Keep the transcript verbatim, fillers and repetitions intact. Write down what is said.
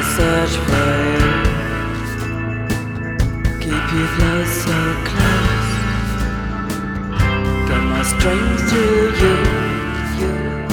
search for you. Keep you close, so close. Get my strength to you, you.